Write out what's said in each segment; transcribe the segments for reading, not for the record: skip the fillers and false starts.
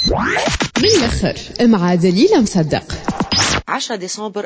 من الآخر مع دليل مصدق. 10 ديسمبر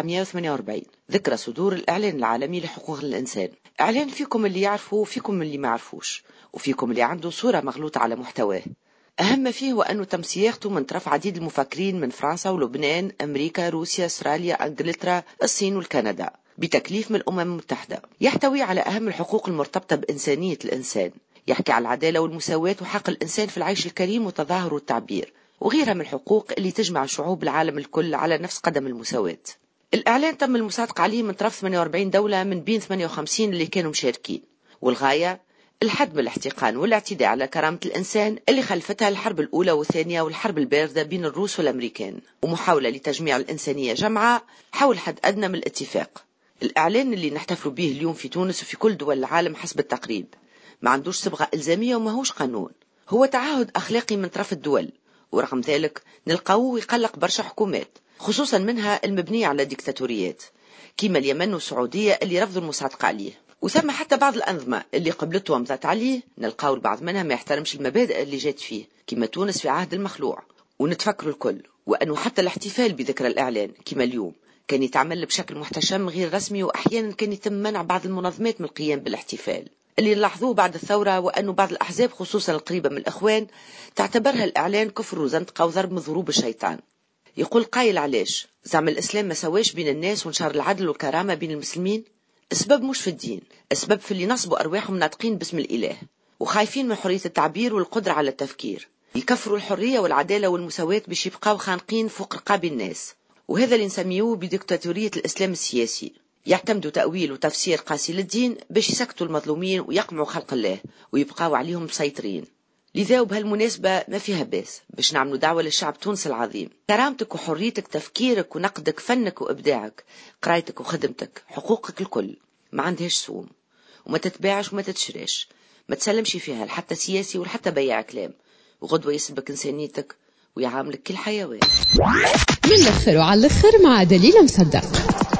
1948 ذكرى صدور الإعلان العالمي لحقوق الإنسان. إعلان فيكم اللي يعرفوا وفيكم اللي ما يعرفوش، وفيكم اللي عنده صورة مغلوطة على محتواه. أهم ما فيه هو أنه تم صياغته من طرف عديد المفكرين من فرنسا ولبنان، أمريكا، روسيا، أستراليا، إنجلترا، الصين والكندا، بتكليف من الأمم المتحدة. يحتوي على أهم الحقوق المرتبطة بإنسانية الإنسان، يحكي على العدالة والمساواة وحق الإنسان في العيش الكريم والتظاهر والتعبير، وغيرها من الحقوق اللي تجمع شعوب العالم الكل على نفس قدم المساواة. الإعلان تم المصادقة عليه من طرف 48 دولة من بين 58 اللي كانوا مشاركين، والغاية الحد من الاحتقان والاعتداء على كرامة الإنسان اللي خلفتها الحرب الأولى والثانية والحرب الباردة بين الروس والأمريكان، ومحاولة لتجميع الإنسانية جمعاء حول حد أدنى من الاتفاق. الإعلان اللي نحتفل به اليوم في تونس وفي كل دول العالم حسب التقريب ما عندوش صبغة إلزامية وماهوش قانون، هو تعهد أخلاقي من طرف الدول، ورغم ذلك نلقاوه يقلق برشا حكومات، خصوصا منها المبنية على ديكتاتوريات كيما اليمن والسعودية اللي رفضوا المصادقة عليه. وثم حتى بعض الأنظمة اللي قبلته ومضت عليه نلقاو البعض منها ما يحترمش المبادئ اللي جات فيه، كيما تونس في عهد المخلوع. ونتفكروا الكل وأنه حتى الاحتفال بذكرى الإعلان كيما اليوم كان يتعمل بشكل محتشم غير رسمي، وأحيانا كان يتم منع بعض المنظمات من القيام بالاحتفال. اللي لاحظوه بعد الثورة وأنه بعض الأحزاب خصوصا القريبة من الإخوان تعتبرها الإعلان كفر وزندقة وضرب من ضروب الشيطان. يقول قايل علاش زعم الإسلام ما سواش بين الناس ونشر العدل والكرامة بين المسلمين؟ السبب مش في الدين، السبب في اللي نصبوا أرواحهم ناطقين باسم الإله وخايفين من حرية التعبير والقدرة على التفكير، يكفروا الحرية والعدالة والمساواة باش يبقاو خانقين فوق رقاب الناس. وهذا اللي نسميوه بديكتاتورية الإسلام السياسي، يعتمدوا تأويل وتفسير قاسي للدين باش يسكتوا المظلومين ويقمعوا خلق الله ويبقاو عليهم مسيطرين. لذا وبهالمناسبة ما فيها باس باش نعملوا دعوة للشعب تونس العظيم: كرامتك وحريتك، تفكيرك ونقدك، فنك وإبداعك، قرايتك وخدمتك، حقوقك الكل ما عندهاش سوم، وما تتباعش وما تتشراش، ما تسلمش فيها حتى سياسي ولا حتى بيع كلام، وغدوة يسلبك إنسانيتك ويعاملك كل حيوان. من الآخر وعلى الآخر مع دليل مصدق.